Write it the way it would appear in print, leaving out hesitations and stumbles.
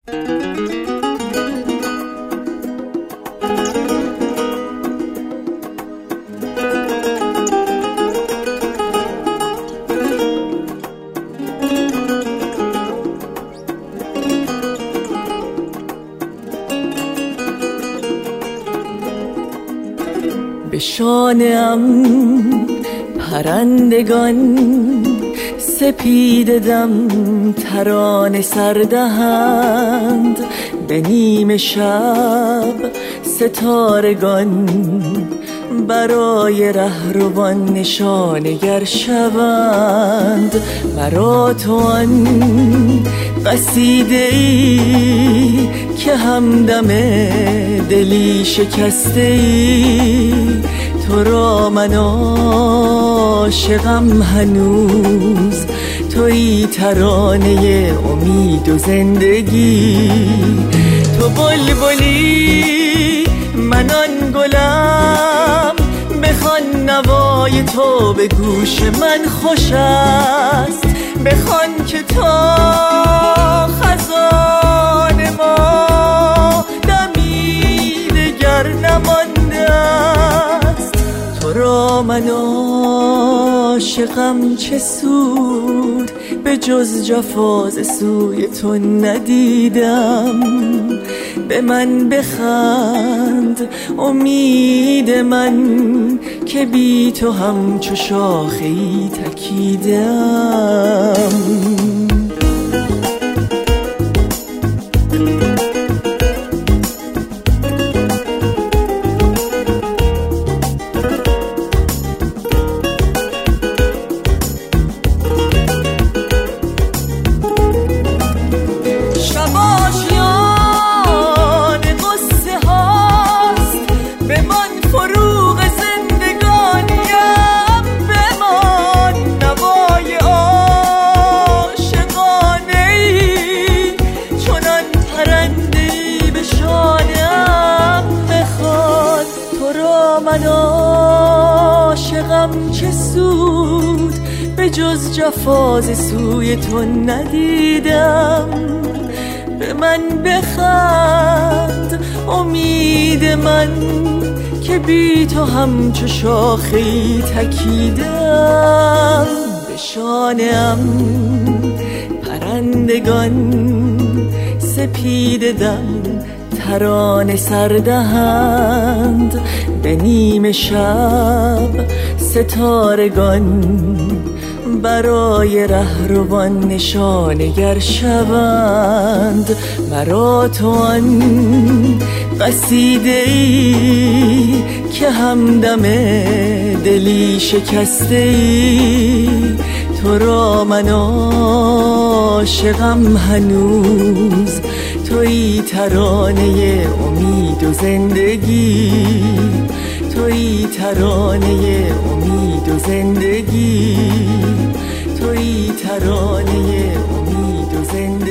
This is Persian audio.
به شانه‌ام پرندگان سپیده دم ترانه سردهند، به نیم شب ستارگان برای رهروان نشانگر شوند. مرا تو آن قصیده ای که همدم دلی شکسته ای، تو را من عاشقم هنوز، تویی ترانه امید و زندگی. تو بلبلی من آن گلم، بخوان نوای تو به گوش من خوش است، بخوان که تا خزان ما دمی دگر نمانده است. تو را من عاشقم چه سود، به جز جفا ز سوی تو ندیدم. به من بخند امید من که بی تو همچو شاخه‌ای تکیدم. من عاشقم چه سود، به جز جفا ز سوی تو ندیدم. به من بخند امید من که بی تو همچو شاخه‌ای تکیدم. به شانه‌ام پرندگان سپیده دم ترانه سردهند، به نیم شب ستارگان برای رهروان نشانگر شوند. مرا تو آن قصیده ای که همدم دلی شکسته ای، تو را من عاشقم هنوز، تویی ترانه امید و زندگی. تویی ترانه امید و زندگی. تویی ترانه امید و زندگی.